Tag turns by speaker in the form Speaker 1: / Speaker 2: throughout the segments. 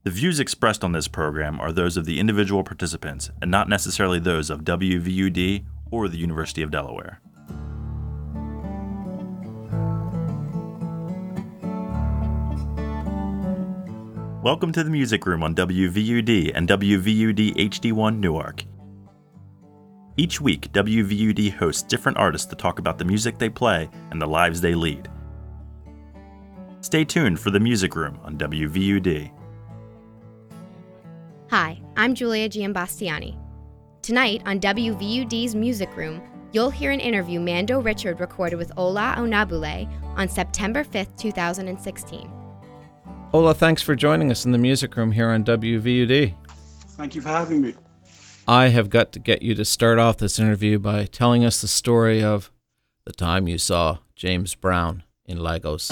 Speaker 1: The views expressed on this program are those of the individual participants and not necessarily those of WVUD or the University of Delaware. Welcome to the Music Room on WVUD and WVUD HD1 Newark. Each week, WVUD hosts different artists to talk about the music they play and the lives they lead. Stay tuned for the Music Room on WVUD.
Speaker 2: Hi, I'm Julia Giambastiani. Tonight on WVUD's Music Room, you'll hear an interview Mando Richard recorded with Ola Onabule on September 5th, 2016.
Speaker 3: Ola, thanks for joining us in the Music Room here on WVUD.
Speaker 4: Thank you for having me.
Speaker 3: I have got to get you to start off this interview by telling us the story of the time you saw James Brown in Lagos.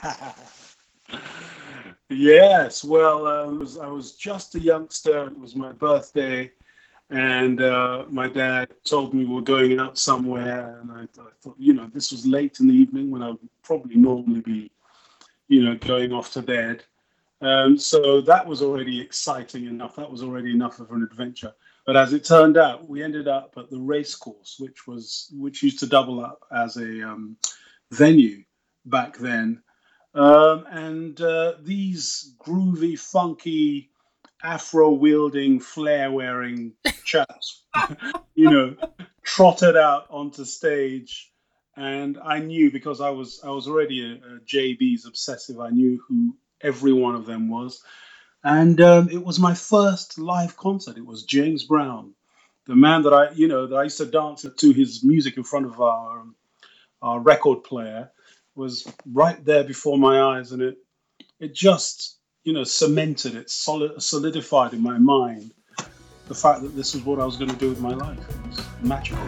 Speaker 4: Yes, well, I was just a youngster. It was my birthday, and my dad told me we were going out somewhere, and I thought, this was late in the evening when I would probably normally be, going off to bed. So that was already exciting enough. That was already enough of an adventure. But as it turned out, we ended up at the race course, which used to double up as a venue back then. And these groovy, funky, afro-wielding, flare-wearing chaps, trotted out onto stage. And I knew, because I was already a JB's obsessive, I knew who every one of them was. And it was my first live concert. It was James Brown, the man that I used to dance to his music in front of our record player, was right there before my eyes, and it just cemented it, solidified in my mind the fact that this was what I was going to do with my life. It was magical.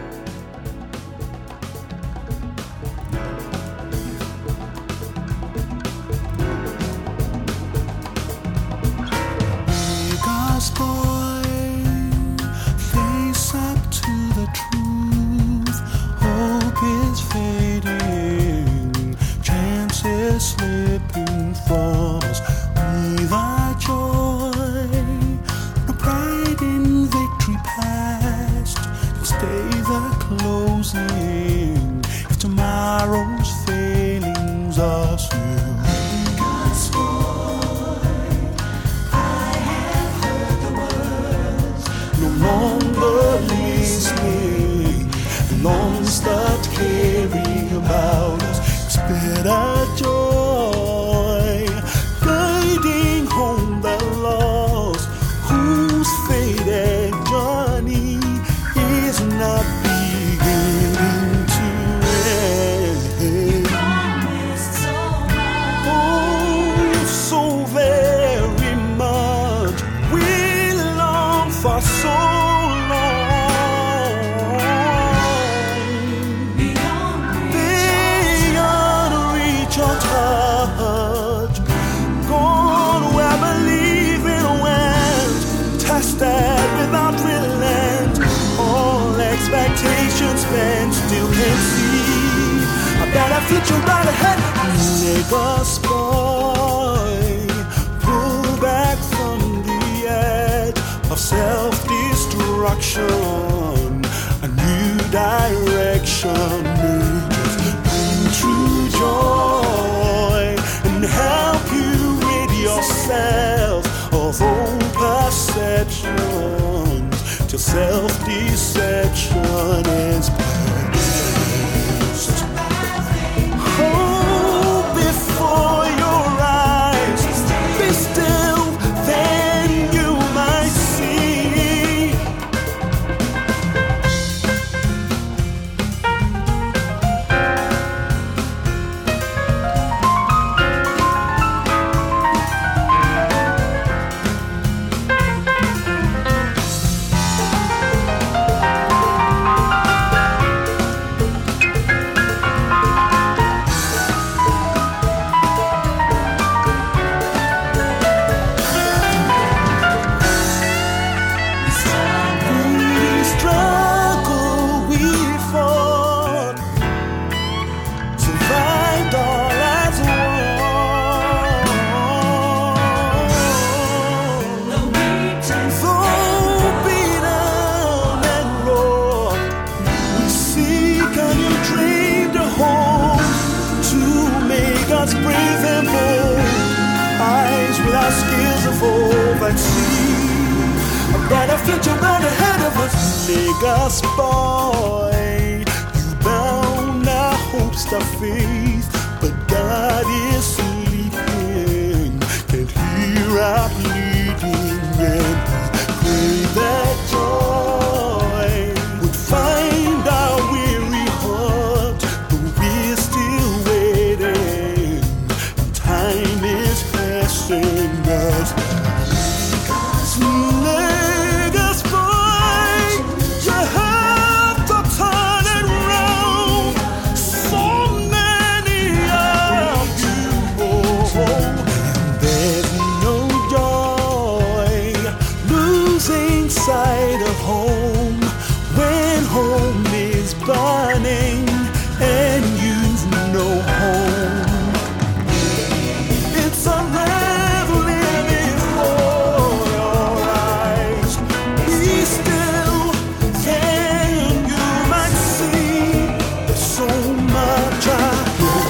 Speaker 5: Slipping from us, breathe our joy, no pride in victory past, to stay the closing, if tomorrow's failings are still. God's boy, I have heard the words, no longer listening, the long start caring about us. Better joy, guiding home the lost, whose faded journey is not beginning to end. Oh, so very much we long for so long. Your touch, gone where believing went, tested without relent, all expectations spent, still can't see a better future right ahead. Lagos boy, pull back from the edge of self-destruction, a new direction. True joy and help you rid yourself of old perceptions till self-deception is past. Hope before your eyes, be still, then you might see. might see a brighter future right ahead of us. Lagos boy, you bound our hopes, our faith, but God is sleeping, can't hear our pleading, and we pray that joy would find our weary heart, but we're still waiting, and time is passing us. Lagos boy, you have to turn it round. So many of you, there's no joy losing sight of home when home is burning and you've no home. It's unraveling before your eyes. Be still, then you might see there's so much ahead.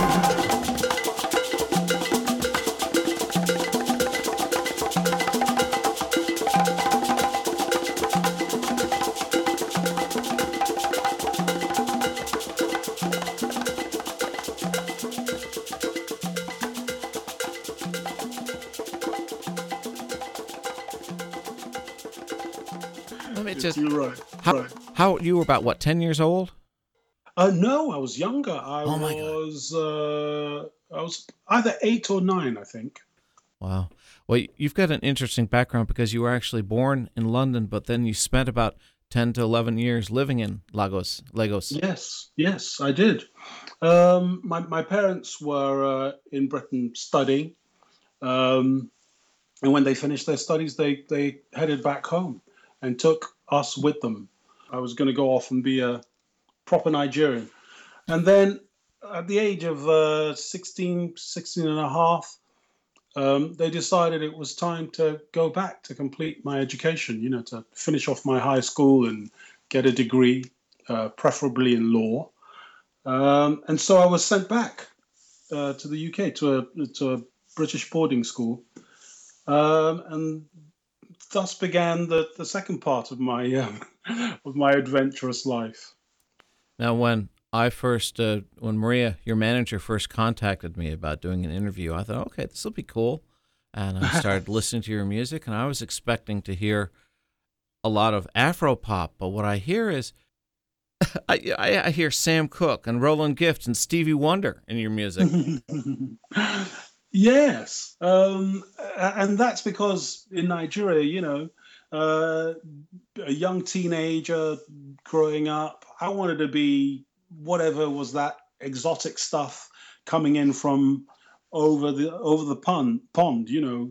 Speaker 3: Let me just.
Speaker 4: You're right.
Speaker 3: How,
Speaker 4: Right.
Speaker 3: how you were about what, 10 years old?
Speaker 4: No, I was younger.
Speaker 3: Oh my God.
Speaker 4: I was either 8 or 9, I think.
Speaker 3: Wow. Well, you've got an interesting background because you were actually born in London, but then you spent about 10 to 11 years living in Lagos.
Speaker 4: Yes, I did. My parents were in Britain studying, and when they finished their studies, they headed back home and took us with them. I was going to go off and be a proper Nigerian. And then at the age of 16 and a half, they decided it was time to go back to complete my education, to finish off my high school and get a degree, preferably in law. And so I was sent back to the UK, to a British boarding school. And thus began the second part of my of my adventurous life.
Speaker 3: Now, when when Maria, your manager, first contacted me about doing an interview, I thought, okay, this will be cool. And I started listening to your music, and I was expecting to hear a lot of Afro pop, but what I hear is, I hear Sam Cooke and Roland Gift and Stevie Wonder in your music.
Speaker 4: Yes, and that's because in Nigeria, a young teenager growing up, I wanted to be whatever was that exotic stuff coming in from over the pond.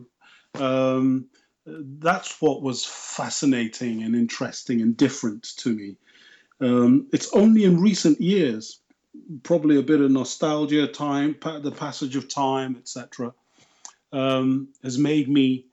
Speaker 4: That's what was fascinating and interesting and different to me. It's only in recent years, probably a bit of nostalgia, the passage of time, etc., has made me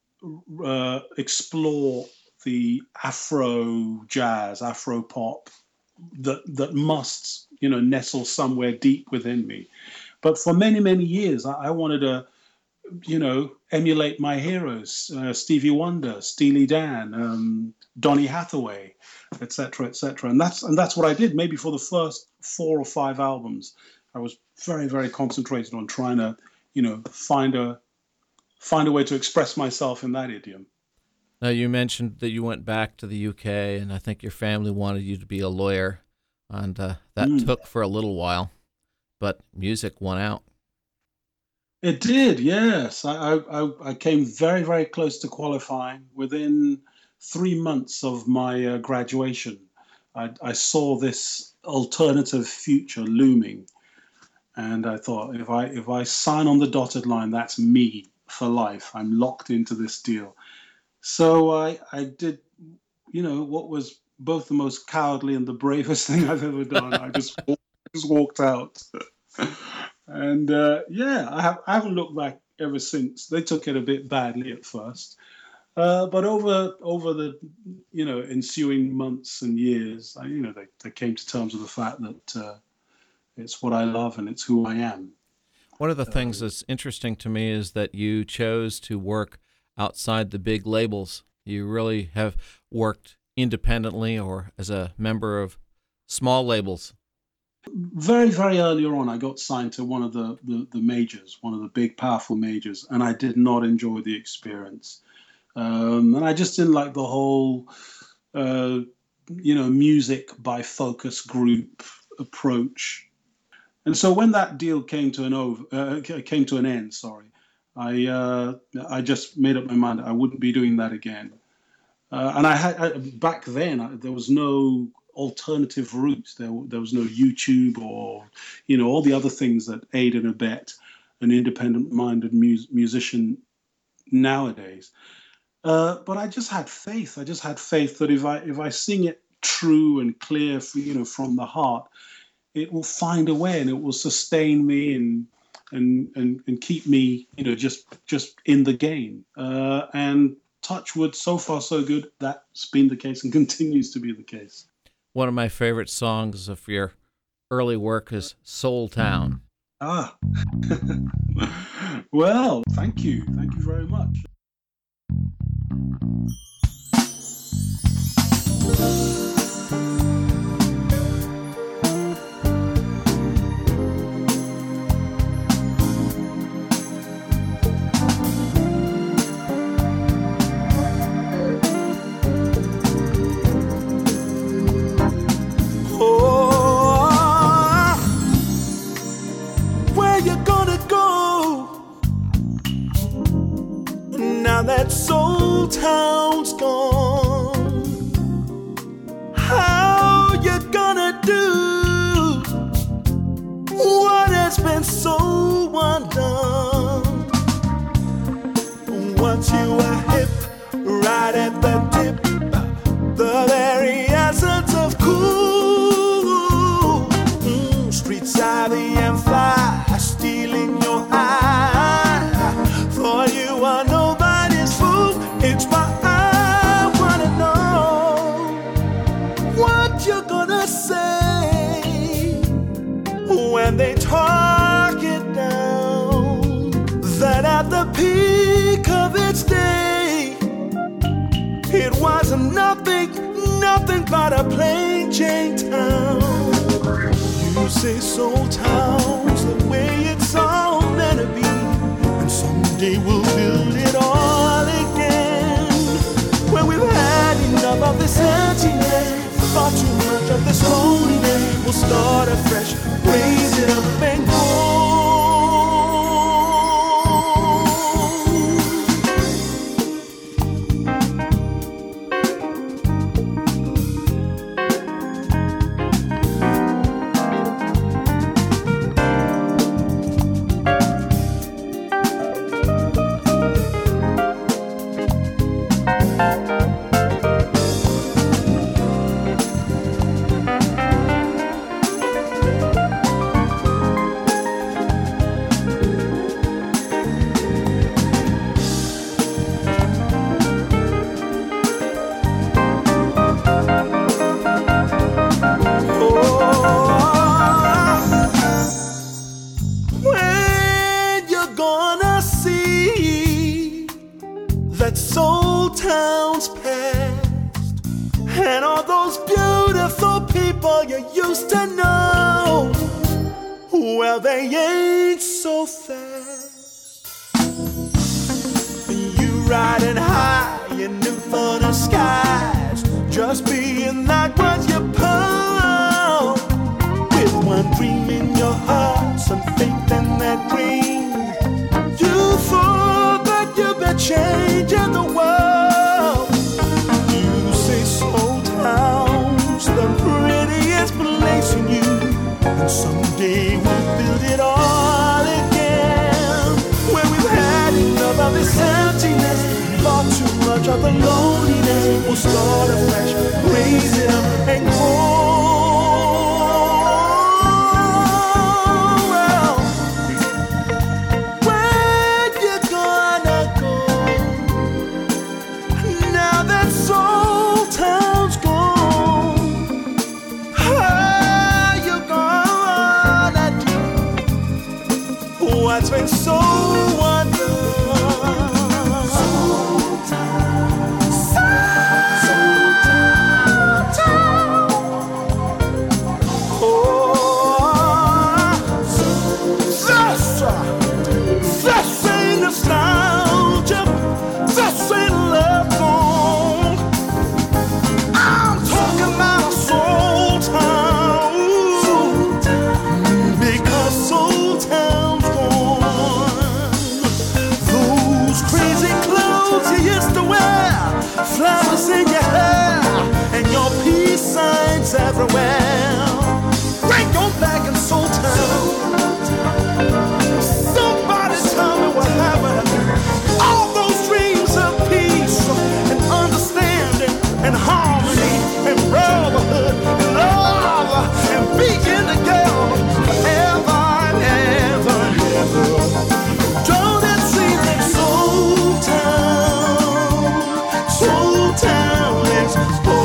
Speaker 4: explore the Afro jazz, Afro pop that must, nestle somewhere deep within me. But for many, many years, I wanted to, emulate my heroes, Stevie Wonder, Steely Dan, Donny Hathaway, etc., etc. And that's what I did. Maybe for the first 4 or 5 albums, I was very, very concentrated on trying to, find a way to express myself in that idiom.
Speaker 3: Now, you mentioned that you went back to the UK, and I think your family wanted you to be a lawyer, and that took for a little while, but music won out.
Speaker 4: It did, yes. I came very, very close to qualifying. Within 3 months of my graduation, I saw this alternative future looming, and I thought, if I sign on the dotted line, that's me for life. I'm locked into this deal. So I did, what was both the most cowardly and the bravest thing I've ever done. I just walked out. And I haven't looked back ever since. They took it a bit badly at first, but over the ensuing months and years, they came to terms with the fact that it's what I love and it's who I am.
Speaker 3: One of the things that's interesting to me is that you chose to work outside the big labels. You really have worked independently or as a member of small labels.
Speaker 4: Very, very earlier on, I got signed to one of the majors, one of the big, powerful majors, and I did not enjoy the experience. And I just didn't like the whole, music by focus group approach. And so when that deal came to an end, I just made up my mind I wouldn't be doing that again. And back then there was no alternative route. There was no YouTube or all the other things that aid and abet an independent-minded musician nowadays. But I just had faith. I just had faith that if I sing it true and clear, from the heart, it will find a way and it will sustain me and keep me, just in the game. And touch wood, so far so good. That's been the case and continues to be the case.
Speaker 3: One of my favorite songs of your early work is Soul Town.
Speaker 4: Ah, well, thank you. Thank you very much.
Speaker 5: That Soul Town's gone. How you gonna do what has been so undone? Once you were hip, right at the tip, the very essence of cool. Street savvy and fly, stealing your eye. Thought you were nobody. It's why I wanna know what you're gonna say when they talk it down. That at the peak of its day, it was nothing but a plain Jane town. You say Soul Town's the way it's all meant to be, and someday we'll build it all again. When we've had enough of this emptiness, far too much of this loneliness, we'll start afresh, raise it up and grow. They ain't so fast. You riding high in new fun skies, just being that was your power. With one dream in your heart, some faith in that dream. You thought that you'd be changing the world. You say Soul Town's the prettiest place in you, and someday we'll build it all again. When we've had enough of this emptiness, far too much of the loneliness, we'll start afresh, raise it up and grow. Well, where you gonna go now that Soul Town's gone? What's been so wonderful? clothes you used to wear, flowers in your hair, and your peace signs everywhere. Break your back in Soul Town. Somebody tell me what happened. All those dreams of peace and understanding and harmony and brotherhood and love and being together forever and ever and ever. Don't it seem like Soul Town? Soul Town is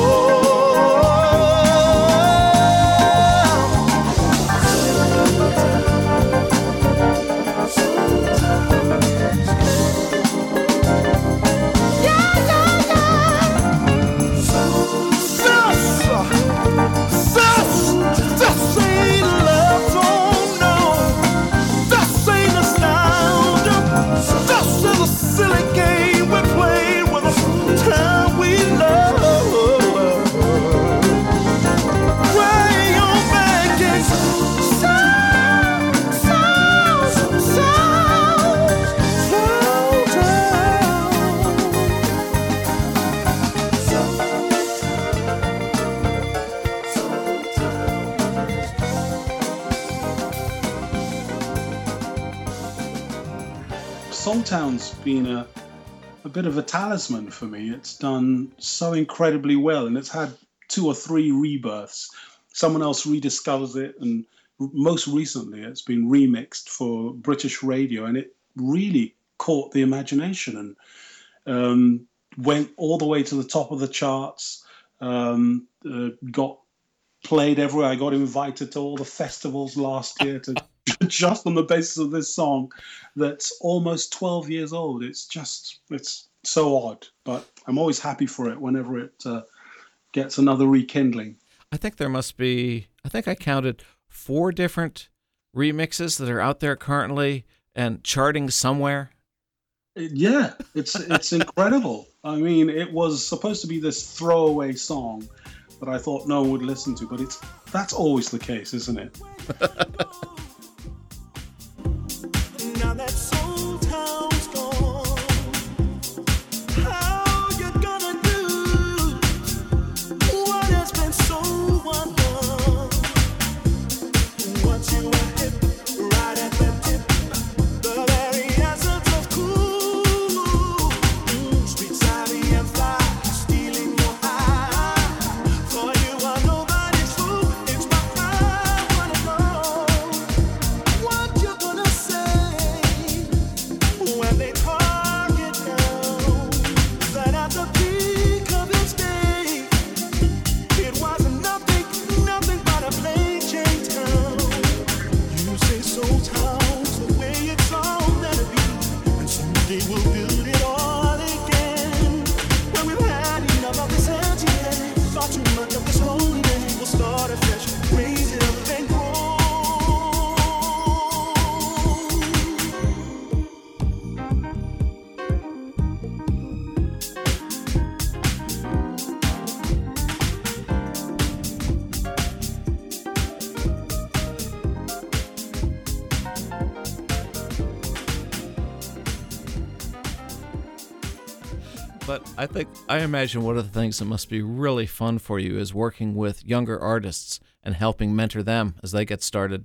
Speaker 4: Soul Town's been a bit of a talisman for me. It's done so incredibly well, and it's had 2 or 3 rebirths. Someone else rediscovers it, and most recently it's been remixed for British radio, and it really caught the imagination and went all the way to the top of the charts, got played everywhere. I got invited to all the festivals last year to just on the basis of this song that's almost 12 years old. It's so odd, but I'm always happy for it whenever it gets another rekindling.
Speaker 3: I think there must be, I think I counted 4 different remixes that are out there currently and charting somewhere.
Speaker 4: Yeah, it's incredible. I mean, it was supposed to be this throwaway song that I thought no one would listen to, but that's always the case, isn't it?
Speaker 5: now that Soul Town's gone, how you gonna do what has been so undone? Once you were hip, right at the tip, the very essence of cool, sweet Sally and fly, stealing your eye. For you are nobody's fool. It's my I wanna know what you're gonna say when they talk it down. That at the peak of its day, it wasn't nothing but a plain Jane town. You say Soul Town's the way it's all meant to be, and someday we'll build it all again. When we've had enough of this empty day, far too much of this holy day, we'll start afresh, raise it up and grow.
Speaker 3: But I imagine one of the things that must be really fun for you is working with younger artists and helping mentor them as they get started.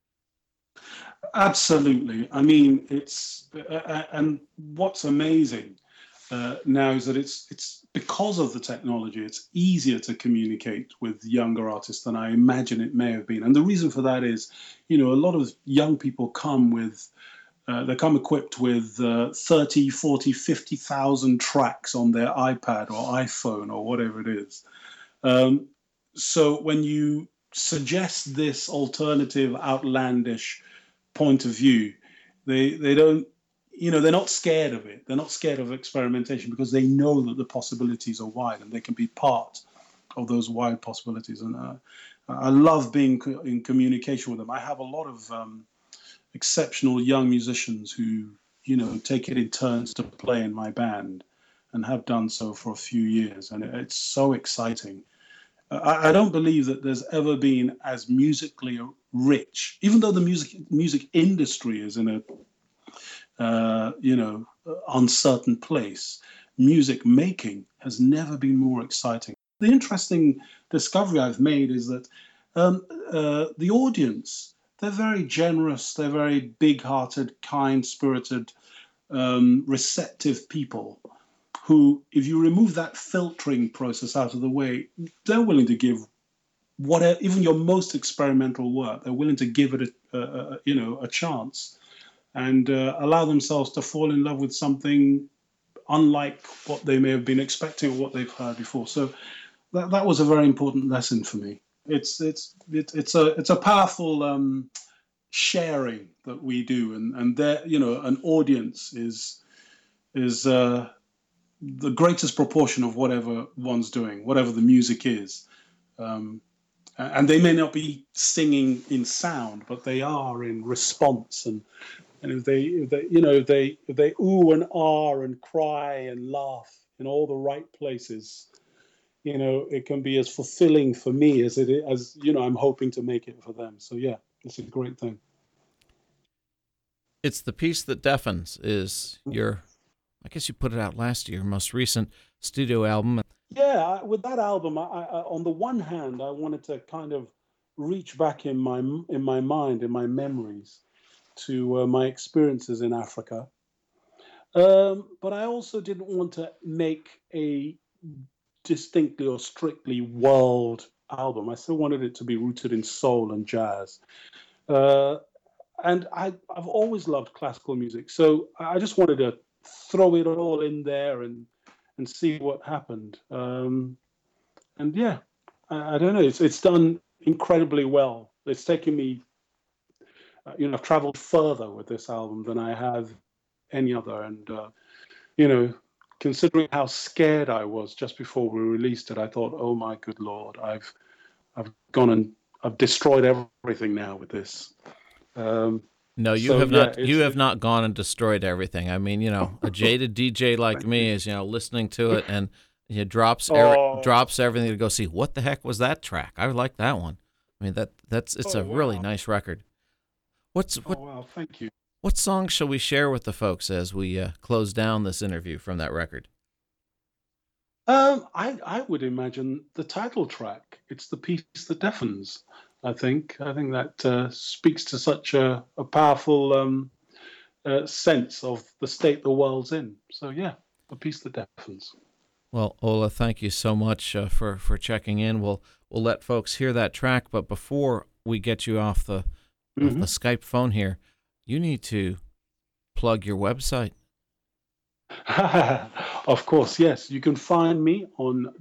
Speaker 4: Absolutely. I mean, and what's amazing now is that it's because of the technology, it's easier to communicate with younger artists than I imagine it may have been. And the reason for that is, a lot of young people come with they come equipped with 30, 40, 50,000 tracks on their iPad or iPhone or whatever it is. So when you suggest this alternative, outlandish point of view, they don't, they're not scared of it. They're not scared of experimentation because they know that the possibilities are wide and they can be part of those wide possibilities. And I love being in communication with them. I have a lot of exceptional young musicians who, take it in turns to play in my band and have done so for a few years. And it's so exciting. I don't believe that there's ever been as musically rich, even though the music industry is in a, uncertain place, music making has never been more exciting. The interesting discovery I've made is that the audience, they're very generous, they're very big-hearted, kind-spirited, receptive people who, if you remove that filtering process out of the way, they're willing to give whatever, even your most experimental work, they're willing to give it a chance and allow themselves to fall in love with something unlike what they may have been expecting or what they've heard before. So that was a very important lesson for me. It's a powerful sharing that we do, and there, an audience is the greatest proportion of whatever one's doing, whatever the music is. And they may not be singing in sound, but they are in response. And if they ooh and ah and cry and laugh in all the right places, it can be as fulfilling for me as I'm hoping to make it for them. So yeah, it's a great thing.
Speaker 3: It's The Piece That Deafens is your, I guess you put it out last year, most recent studio album.
Speaker 4: Yeah, with that album, I on the one hand, I wanted to kind of reach back in my mind, in my memories, to my experiences in Africa. But I also didn't want to make a distinctly or strictly world album. I still wanted it to be rooted in soul and jazz. And I've always loved classical music, so I just wanted to throw it all in there and see what happened. And yeah, I don't know. It's done incredibly well. It's taken me, I've traveled further with this album than I have any other. And considering how scared I was just before we released it, I thought, oh my good Lord, I've gone and I've destroyed everything now with this.
Speaker 3: No, you have not. You have not gone and destroyed everything. I mean, a jaded DJ like me is, listening to it and drops everything to go see what the heck was that track. I like that one. I mean, it's a really nice record.
Speaker 4: Wow, thank you.
Speaker 3: What song shall we share with the folks as we close down this interview from that record?
Speaker 4: I would imagine the title track. It's The Piece That Deafens. I think that speaks to such a powerful sense of the state the world's in. So yeah, The Piece That Deafens.
Speaker 3: Well, Ola, thank you so much for checking in. We'll let folks hear that track, but before we get you off the Skype phone here, you need to plug your website.
Speaker 4: Of course, yes. You can find me on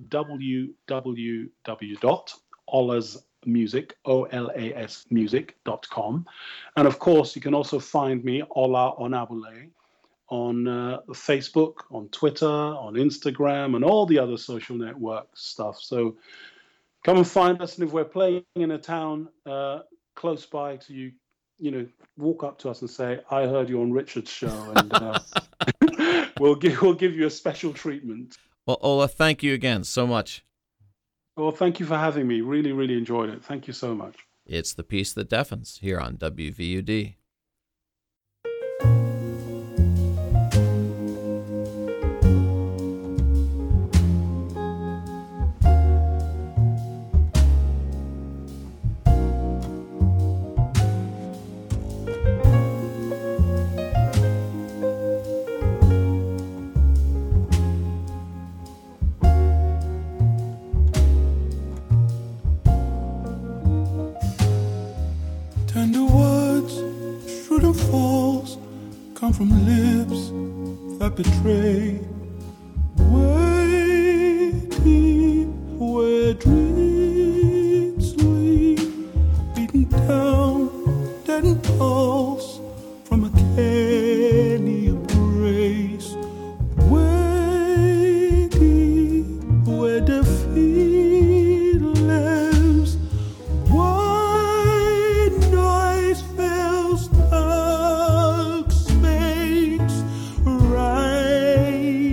Speaker 4: www.olasmusic.com. And of course, you can also find me, Ola Onabule, on Facebook, on Twitter, on Instagram, and all the other social network stuff. So come and find us. And if we're playing in a town close by to you, walk up to us and say, I heard you on Richard's show. And we'll give you a special treatment.
Speaker 3: Well, Ola, thank you again so much.
Speaker 4: Well, thank you for having me. Really, really enjoyed it. Thank you so much.
Speaker 3: It's The Piece That Deafens here on WVUD.
Speaker 5: Tender words, shrewd falls, come from lips that betray. Waiting where dreams sleep, beaten down, dead pulse from a canny embrace. Waiting where defeat lives. Right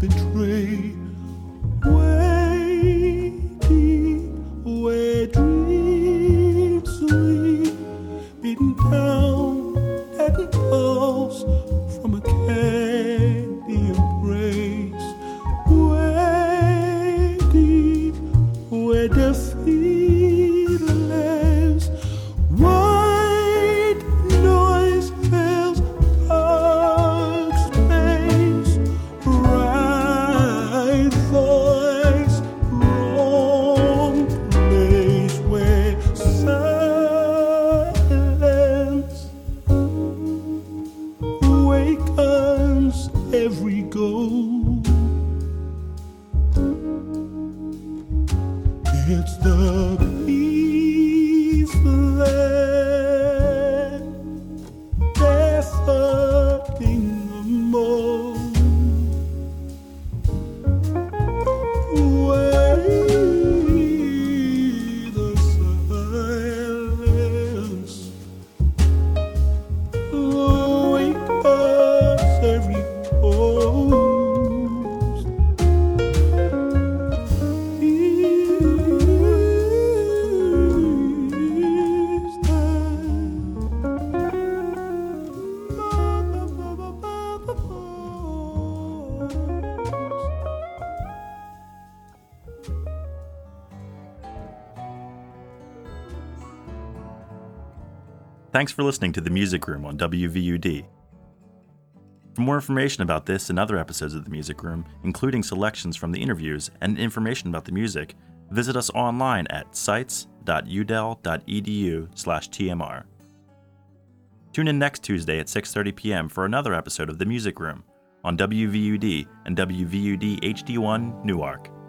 Speaker 5: betray. Way deep where dreams sleep, beaten down and pulse from a candy embrace. Way deep where defeat lives. White noise fills dark space. Right voice, wrong place where silence awakens every goal. It's the peace land, efforting the most. Where the silence awakens every pulse.
Speaker 1: Thanks for listening to The Music Room on WVUD. For more information about this and other episodes of The Music Room, including selections from the interviews and information about the music, visit us online at sites.udel.edu/TMR. Tune in next Tuesday at 6:30 p.m. for another episode of The Music Room on WVUD and WVUD HD1 Newark.